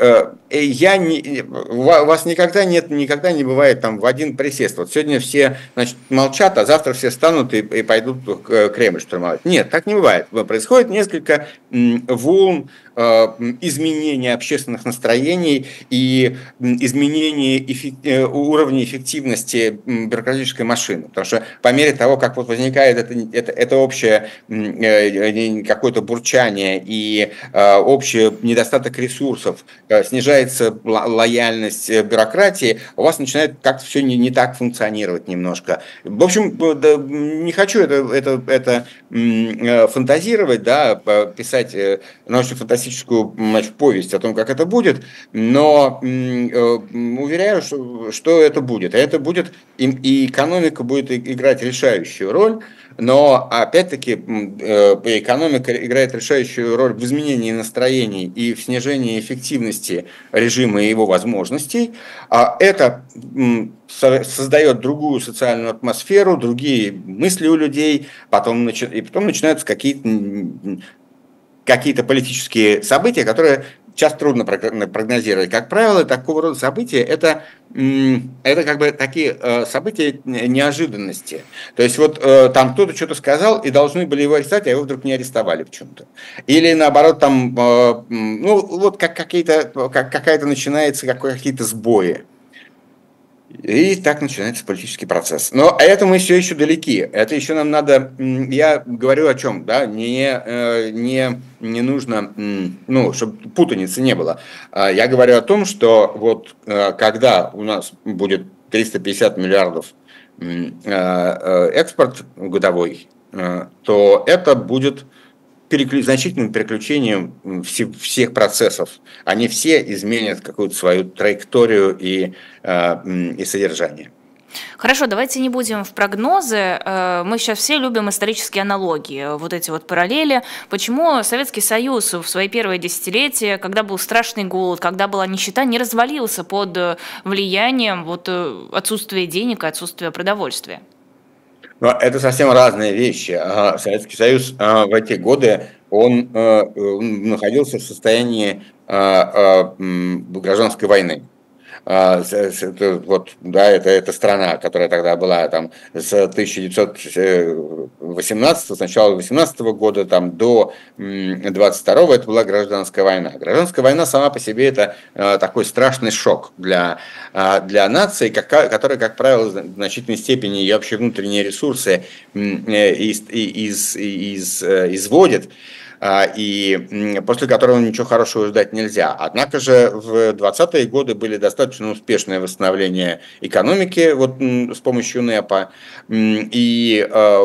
Я не, у вас никогда нет, никогда не бывает там в один присест. Вот сегодня все, значит, молчат, а завтра все станут и, и пойдут к Кремль штурмовать. Нет, так не бывает. Происходит несколько волн изменения общественных настроений и изменения эффек- уровня эффективности бюрократической машины. Потому что по мере того, как вот возникает это, это, это общее какое-то бурчание и общий недостаток ресурсов, снижается лояльность бюрократии, у вас начинает как-то все не, не так функционировать немножко. В общем, да, не хочу это, это, это фантазировать, да, писать научно-фантастическую, значит, повесть о том, как это будет, но уверяю, что, что это будет. Это будет, и экономика будет играть решающую роль, но опять-таки экономика играет решающую роль в изменении настроений и в снижении эффективности режима и его возможностей. Это создает другую социальную атмосферу, другие мысли у людей, потом, и потом начинаются какие-то какие-то политические события, которые сейчас трудно прогнозировать. Как правило, такого рода события это, это как бы такие события неожиданности. То есть вот там кто-то что-то сказал, и должны были его арестовать, а его вдруг не арестовали почему-то. Или наоборот, там, ну, вот как какие-то, как, какая-то начинается, какие-то сбои. И так начинается политический процесс. Но это мы все еще далеки. Это еще нам надо... Я говорю о чем, да? Не, не, не нужно... Ну, чтобы путаницы не было. Я говорю о том, что вот когда у нас будет триста пятьдесят миллиардов экспорт годовой, то это будет переклю... значительным переключением всех процессов. Они все изменят какую-то свою траекторию и, и содержание. Хорошо, давайте не будем в прогнозы. Мы сейчас все любим исторические аналогии, вот эти вот параллели. Почему Советский Союз в свои первые десятилетия, когда был страшный голод, когда была нищета, не развалился под влиянием вот отсутствия денег и отсутствия продовольствия? Но это совсем разные вещи. Советский Союз в эти годы он находился в состоянии гражданской войны. Вот, да, это, это страна, которая тогда была там, с тысяча девятьсот восемнадцатого, с начала восемнадцатого года там, до двадцать второго, это была гражданская война. Гражданская война сама по себе это такой страшный шок для, для нации, которая, как правило, в значительной степени ее вообще внутренние ресурсы из, из, из, изводит. И после которого ничего хорошего ждать нельзя. Однако же в двадцатые годы были достаточно успешное восстановление экономики вот, с помощью НЭПа, и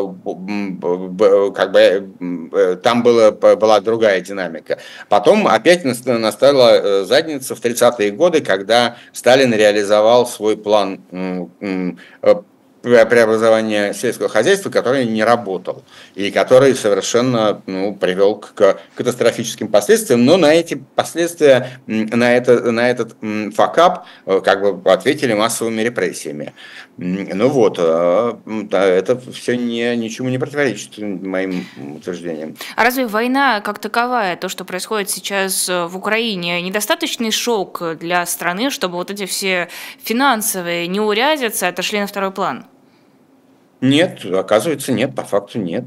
как бы, там было, была другая динамика. Потом опять настала задница в тридцатые годы, когда Сталин реализовал свой план преобразования сельского хозяйства, который не работал и который совершенно ну, привел к катастрофическим последствиям, но на эти последствия, на, это, на этот факап как бы ответили массовыми репрессиями. Ну вот, это все не, ничему не противоречит моим утверждениям. А разве война как таковая, то, что происходит сейчас в Украине, недостаточный шок для страны, чтобы вот эти все финансовые неурядицы отошли на второй план? Нет, оказывается, нет, по факту нет.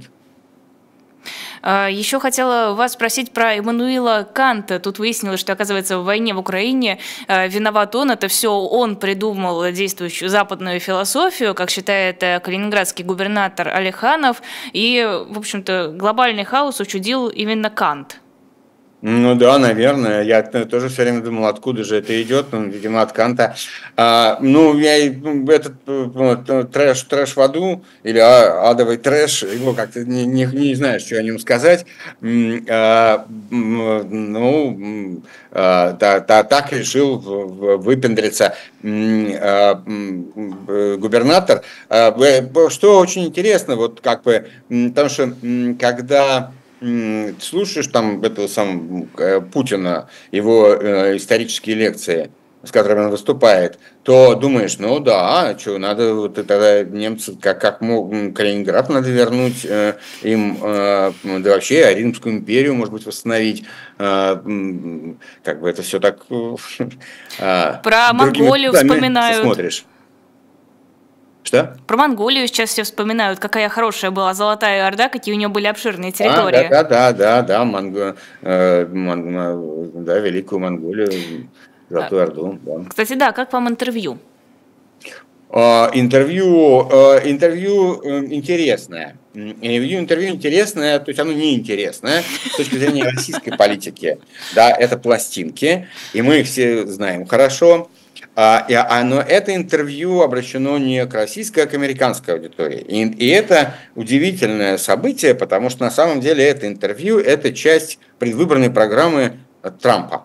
Еще хотела вас спросить про Иммануила Канта. Тут выяснилось, что, оказывается, в войне в Украине виноват он. Это все он придумал действующую западную философию, как считает калининградский губернатор Алиханов. И, в общем-то, глобальный хаос учудил именно Кант. Ну да, наверное. Я т- тоже все время думал, откуда же это идет, ну, видимо, от Канта. А, ну, я и, ну, этот э, вот, э, трэш, трэш в аду, или а- адовый трэш, его как-то не, не, не знаю, что о нем сказать. М, а, м, э, ну, м, а, та- та- так решил в- в- выпендриться м, а, м, э, губернатор. А, б- что очень интересно, вот как бы, м, потому что м, когда м, слушаешь там этого самого э, Путина, его э, исторические лекции, с которыми он выступает, то думаешь, ну да, что, надо вот и тогда немцы, как, как мог, м, Калининград надо вернуть э, им, э, м, да вообще а Римскую империю, может быть, восстановить. Э, м, как бы это все так э, а, Про другими Монголию глазами вспоминают. смотришь. Что? Про Монголию сейчас все вспоминают, какая хорошая была Золотая Орда, какие у нее были обширные А, да, территории. да, да, да, да, Монго, э, Мон- Мо- да, Великую Монголию, А, Золотую Орду, да. Кстати, да, как вам интервью? А, Интервью, э, интервью э, интересное. М, Интервью, интервью интересное, то есть оно неинтересное с точки зрения российской политики. Да, это пластинки, и мы их все знаем хорошо. А, и, а, но это интервью обращено не к российской, а к американской аудитории. И, и это удивительное событие, потому что на самом деле это интервью– это часть предвыборной программы э, Трампа.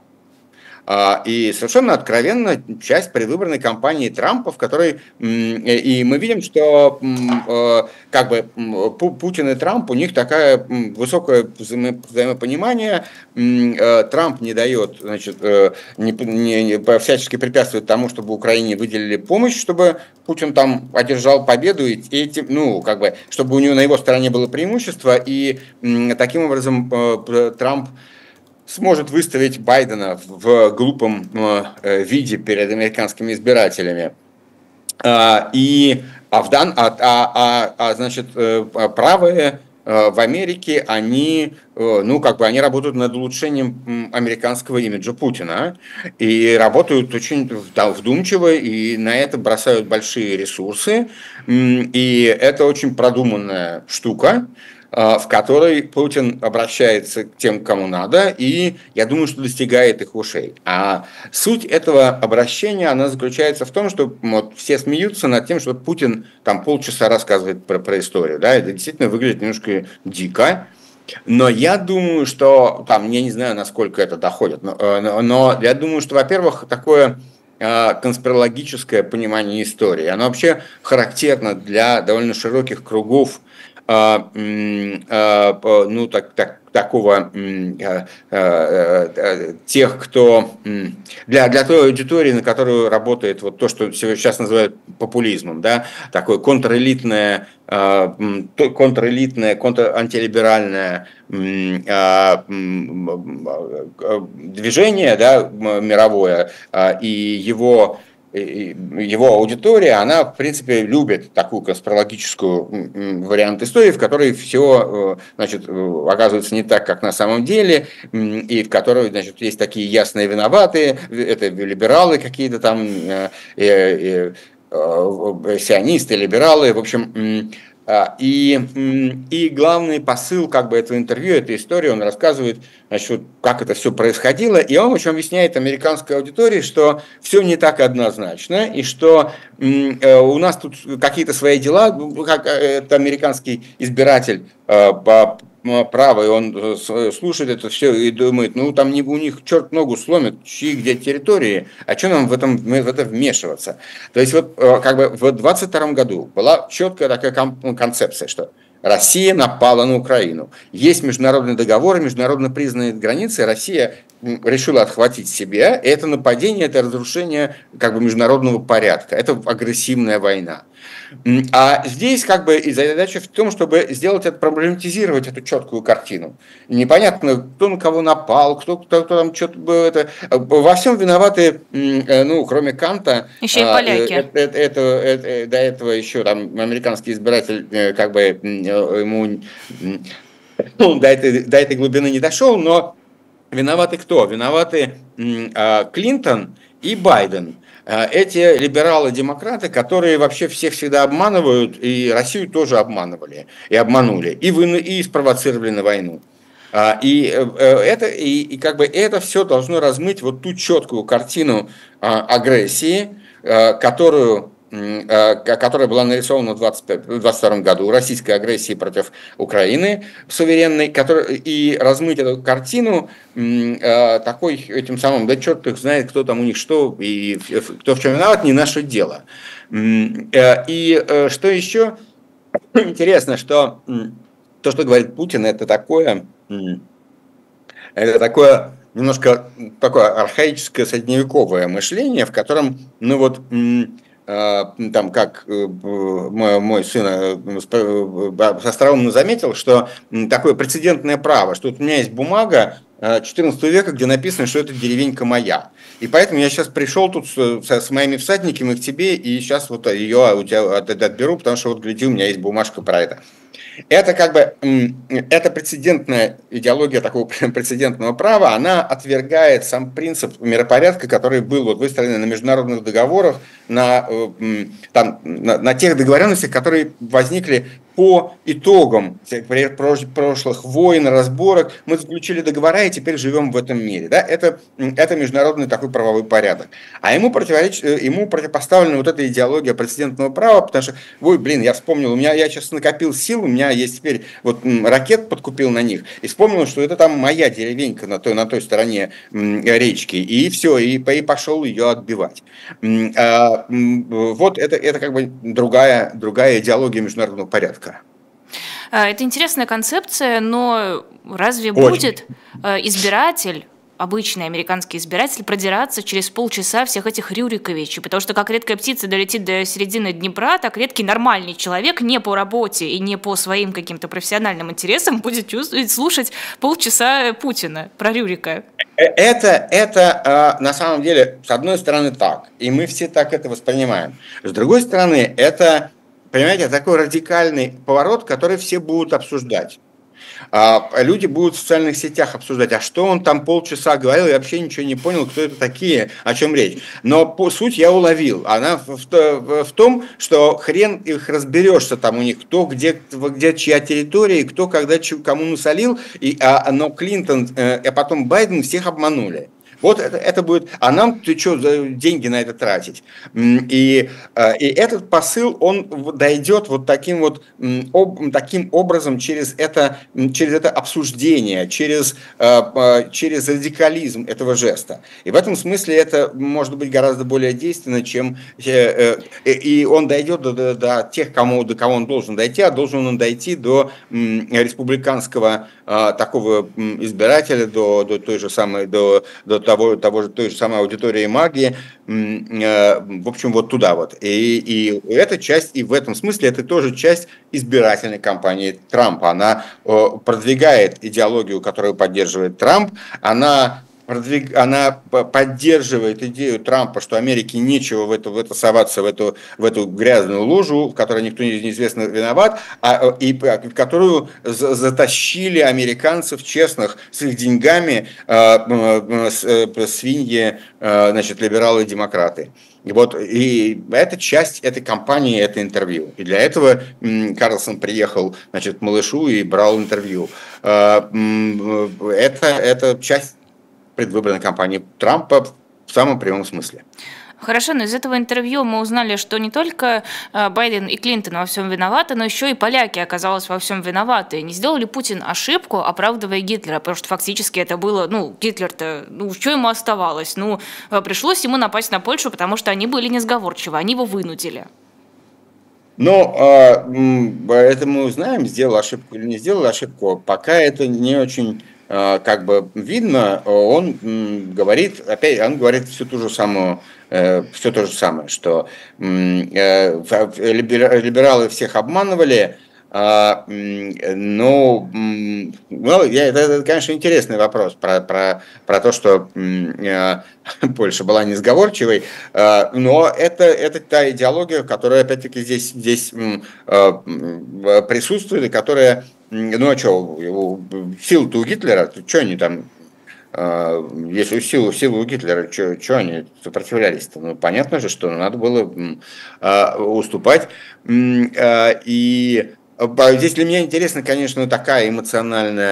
А, И совершенно откровенно часть предвыборной кампании Трампа, в которой м, э, и мы видим, что м, э, как бы м, Пу- Путин и Трамп, у них такая м, высокое взаимо- взаимопонимание. М, э, Трамп не дает, значит, э, не, не- не- по- всячески препятствует тому, чтобы Украине выделили помощь, чтобы Путин там одержал победу, и эти, ну, как бы, чтобы у него на его стороне было преимущество, и м, таким образом э, Трамп сможет выставить Байдена в глупом э, виде перед американскими избирателями. А, И, а, в дан, а, а, а, а, значит, э, правые э, в Америке, они, э, ну, как бы, они работают над улучшением м, американского имиджа Путина и работают очень вда- вдумчиво и на это бросают большие ресурсы. М, И это очень продуманная штука, а, в которой Путин обращается к тем, кому надо, и я думаю, что достигает их ушей. А суть этого обращения, она заключается в том, что вот, все смеются над тем, что Путин там полчаса рассказывает про, про историю. Да, это действительно выглядит немножко дико. Но я думаю, что там, я не знаю, насколько это доходит, но, э, но, но я думаю, что, во-первых, такое э, конспирологическое понимание истории, оно вообще характерно для довольно широких кругов а, м, а, по- ну, так, так, такого м, а, а, а, тех, кто м, для, для той аудитории, на которую работает вот то, что сейчас называют популизмом, да, такое контрэлитное, а, м, то- контрэлитное, контрантилиберальное м, а, м, а, движение, да, м, мировое, а, и его и его аудитория, она, в принципе, любит такую конспирологическую м, м, вариант истории, в которой все, значит, э, оказывается не так, как на самом деле, м, и в которой, значит, есть такие ясные виноватые, это либералы какие-то там, э, э, э, сионисты, либералы, в общем, м, а, и, м, и главный посыл как бы этого интервью, этой истории, он рассказывает, значит, вот как это все происходило, и он очень объясняет американской аудитории, что все не так однозначно, и что м, э, у нас тут какие-то свои дела, ну, как э, это американский избиратель э, по м, правый, он э, с- слушает это все и думает, ну там не, у них черт ногу сломит, чьи где территории, а что нам в, этом, в это вмешиваться? То есть вот э, как бы в двадцать втором году была четкая такая кон- ну, концепция, что Россия напала на Украину. Есть международные договоры, международно признанные границы. Россия м, решила отхватить себе. И это нападение, это разрушение как бы международного порядка. Это агрессивная война. М, А здесь как бы и задача в том, чтобы сделать это, проблематизировать эту четкую картину. Непонятно, кто на кого напал, кто, кто, кто там что-то это. Во всем виноваты, м, э, ну, кроме Канта, Еще и а, э, поляки. это, это, это, это- до этого еще там американский избиратель э, как бы м, э, ему м, ну, до этой, до этой глубины не дошел, но виноваты кто? Виноваты м, а, Клинтон и Байден. А, Эти либералы-демократы, которые вообще всех всегда обманывают, и Россию тоже обманывали, и обманули, и, вы, и спровоцировали на войну. И это, и, и как бы это все должно размыть вот ту четкую картину агрессии, которую которая была нарисована в двадцать втором году, российской агрессии против Украины суверенной, который, и размыть эту картину такой этим самым, да черт их знает, кто там у них что, и кто в чем виноват, не наше дело. И что еще интересно, что то, что говорит Путин, это такое, это такое немножко такое архаическое средневековое мышление, в котором, ну вот, там, как мой, мой сын остроумно заметил, что такое прецедентное право, что вот у меня есть бумага четырнадцатого века, где написано, что это деревенька моя. И поэтому я сейчас пришел тут с, с моими всадниками к тебе, и сейчас вот ее у тебя отберу, потому что вот гляди, у меня есть бумажка про это. Это как бы, эта прецедентная идеология такого прецедентного права, она отвергает сам принцип миропорядка, который был вот выстроен на международных договорах, на, там, на, на тех договоренностях, которые возникли по итогам прошлых войн, разборок. Мы заключили договора и теперь живем в этом мире. Да? Это, это международный такой правовой порядок. А ему, противоречит, ему противопоставлена вот эта идеология прецедентного права, потому что, ой, блин, я вспомнил, у меня, я сейчас накопил сил, у меня есть теперь, вот ракет подкупил на них, и вспомнил, что это там моя деревенька на той, на той стороне речки, и все, и, и пошел ее отбивать. А, вот это, это как бы другая, другая идеология международного порядка. Это интересная концепция, но разве Очень. будет избиратель, обычный американский избиратель, продираться через полчаса всех этих Рюриковичей? Потому что как редкая птица долетит до середины Днепра, так редкий нормальный человек не по работе и не по своим каким-то профессиональным интересам будет чувствовать, слушать полчаса Путина про Рюрика. Это, это на самом деле, с одной стороны, так, и мы все так это воспринимаем. С другой стороны, это, понимаете, такой радикальный поворот, который все будут обсуждать. Люди будут в социальных сетях обсуждать, а что он там полчаса говорил, я вообще ничего не понял, кто это такие, о чем речь. Но по суть я уловил. Она в, в, в том, что хрен их разберешься там у них, кто где, где чья территория, кто когда кому насолил, и, а, но Клинтон, а потом Байден всех обманули. Вот это, это будет, а нам ты что, деньги на это тратить? И, и этот посыл, он дойдет вот таким вот об, таким образом через это, через это обсуждение, через, через радикализм этого жеста. И в этом смысле это может быть гораздо более действенно, чем и он дойдет до, до, до тех, кому, до кого он должен дойти, а должен он дойти до республиканского такого избирателя, до, до той же самой, до, до того, того же, той же самой аудитории магии, в общем, вот туда вот. И, и эта часть, и в этом смысле это тоже часть избирательной кампании Трампа. Она продвигает идеологию, которую поддерживает Трамп, она Продвиг... она поддерживает идею Трампа, что Америке нечего в это, в это соваться, в эту, в эту грязную лужу, в которой никто неизвестно виноват, а, и в которую затащили американцев честных с их деньгами а, свиньи, а, значит, либералы и демократы. И вот и это часть этой кампании, это интервью. И для этого Карлсон приехал, значит, к малышу и брал интервью. Это, это часть предвыборной кампании Трампа в самом прямом смысле. Хорошо, но из этого интервью мы узнали, что не только Байден и Клинтон во всем виноваты, но еще и поляки оказались во всем виноваты. Не сделал ли Путин ошибку, оправдывая Гитлера? Потому что фактически это было, ну, Гитлер-то, ну, что ему оставалось? Ну, пришлось ему напасть на Польшу, потому что они были несговорчивы, они его вынудили. Ну, это мы узнаем, сделал ошибку или не сделал ошибку. Пока это не очень... как бы видно, он говорит, опять, он говорит всю ту же самую, все то же самое, что либералы всех обманывали, но, ну, это, это, конечно, интересный вопрос про, про, про то, что Польша была несговорчивой, но это, это та идеология, которая, опять-таки, здесь, здесь присутствует, и которая... Ну а что, силы-то у Гитлера, что они там, если силу, силу у Гитлера, что они сопротивлялись-то? Ну, понятно же, что надо было уступать. И здесь для меня интересна, конечно, такая эмоциональная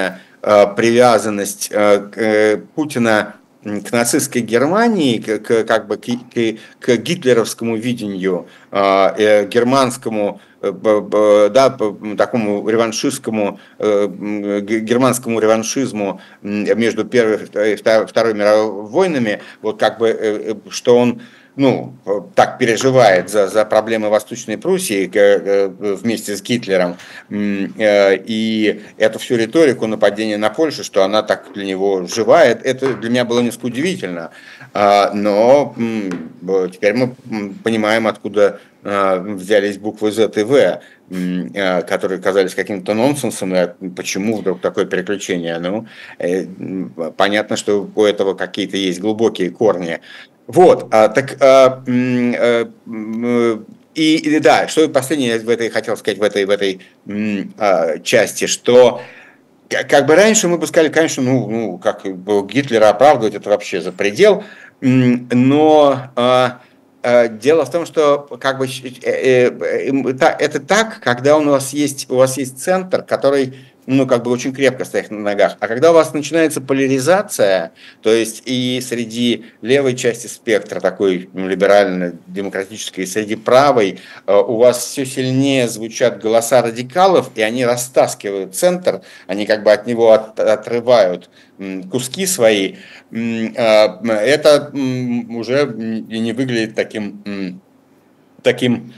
привязанность Путина к нацистской Германии, к, к, как бы к, к, к гитлеровскому видению, э, германскому, э, да, такому реваншистскому, э, германскому реваншизму между Первой и Второй мировой войнами, вот как бы, э, что он, ну, так переживает за, за проблемы Восточной Пруссии вместе с Гитлером, и эту всю риторику нападения на Польшу, что она так для него живает, это для меня было несколько удивительно. Но теперь мы понимаем, откуда взялись буквы Z и V, которые казались каким-то нонсенсом, и почему вдруг такое переключение. Ну, понятно, что у этого какие-то есть глубокие корни. Вот, а, так, а, а, и, и да, что последнее я в этой хотел сказать в этой, в этой а, части, что как бы раньше мы бы сказали, конечно, ну, ну как Гитлера оправдывать, это вообще за предел, но а, а, дело в том, что как бы это так, когда у вас есть, у вас есть центр, который, ну, как бы очень крепко стоит на ногах. А когда у вас начинается поляризация, то есть и среди левой части спектра, такой ну, либерально-демократической, и среди правой, у вас все сильнее звучат голоса радикалов, и они растаскивают центр, они как бы от него от, отрывают куски свои, это уже не выглядит таким, таким,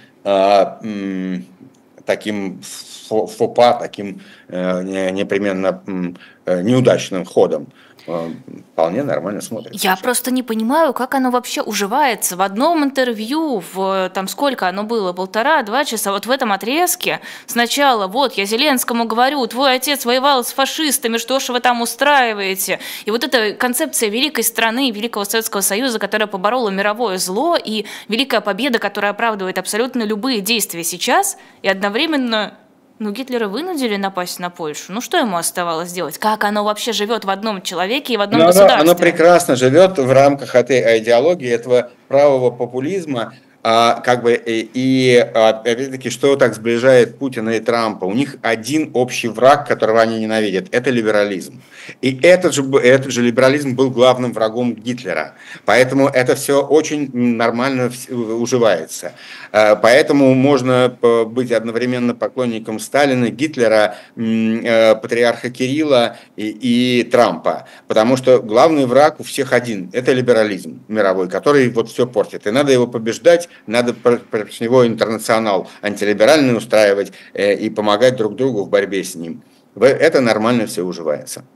таким фопа, таким э, непременно э, неудачным ходом. Э, вполне нормально смотрится. Я просто не понимаю, как оно вообще уживается. В одном интервью, в там сколько оно было, полтора-два часа, вот в этом отрезке сначала, вот, я Зеленскому говорю, твой отец воевал с фашистами, что ж вы там устраиваете? И вот эта концепция великой страны, Великого Советского Союза, которая поборола мировое зло, и великая победа, которая оправдывает абсолютно любые действия сейчас, и одновременно... Ну, Гитлера вынудили напасть на Польшу. Ну, что ему оставалось делать? Как оно вообще живет в одном человеке и в одном Но государстве? Оно, оно прекрасно живет в рамках этой идеологии, этого правого популизма. А, как бы, и, и опять-таки, что так сближает Путина и Трампа? У них один общий враг, которого они ненавидят – это либерализм. И этот же, этот же либерализм был главным врагом Гитлера. Поэтому это все очень нормально уживается. Поэтому можно быть одновременно поклонником Сталина, Гитлера, патриарха Кирилла и, и Трампа. Потому что главный враг у всех один – это либерализм мировой, который вот все портит. И надо его побеждать. Надо против него интернационал антилиберальный устраивать э, и помогать друг другу в борьбе с ним. Это нормально все уживается.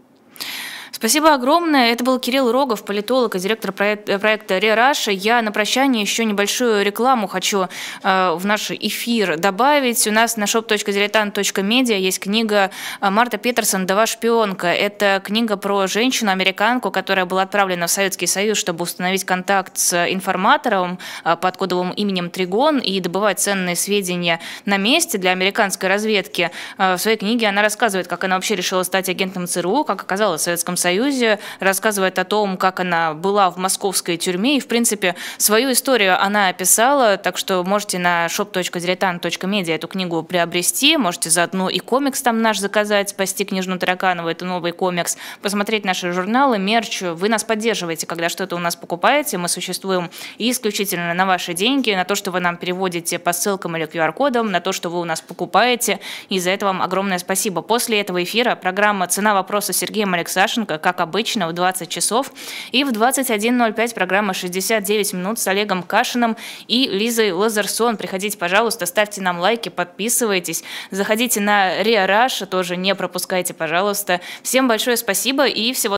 Спасибо огромное. Это был Кирилл Рогов, политолог и директор проекта РИА Раша. Я на прощание еще небольшую рекламу хочу э, в наш эфир добавить. У нас на шоп точка дилетант точка медиа есть книга Марта Петерсон «Дова шпионка». Это книга про женщину-американку, которая была отправлена в Советский Союз, чтобы установить контакт с информатором э, под кодовым именем Тригон и добывать ценные сведения на месте для американской разведки. Э, в своей книге она рассказывает, как она вообще решила стать агентом ЦРУ, как оказалась в Советском Союзе, Союзе, рассказывает о том, как она была в московской тюрьме, и, в принципе, свою историю она описала, так что можете на шоп точка дилетант точка медиа эту книгу приобрести, можете заодно и комикс там наш заказать, «Спасти княжну Тараканову», это новый комикс, посмотреть наши журналы, мерч, вы нас поддерживаете, когда что-то у нас покупаете, мы существуем исключительно на ваши деньги, на то, что вы нам переводите по ссылкам или ку ар-кодам, на то, что вы у нас покупаете, и за это вам огромное спасибо. После этого эфира программа «Цена вопроса» с Сергеем Алексашенко, как обычно, в двадцать часов. И в двадцать один ноль пять программа «шестьдесят девять минут» с Олегом Кашиным и Лизой Лазарсон. Приходите, пожалуйста, ставьте нам лайки, подписывайтесь. Заходите на РИА Раша, тоже не пропускайте, пожалуйста. Всем большое спасибо и всего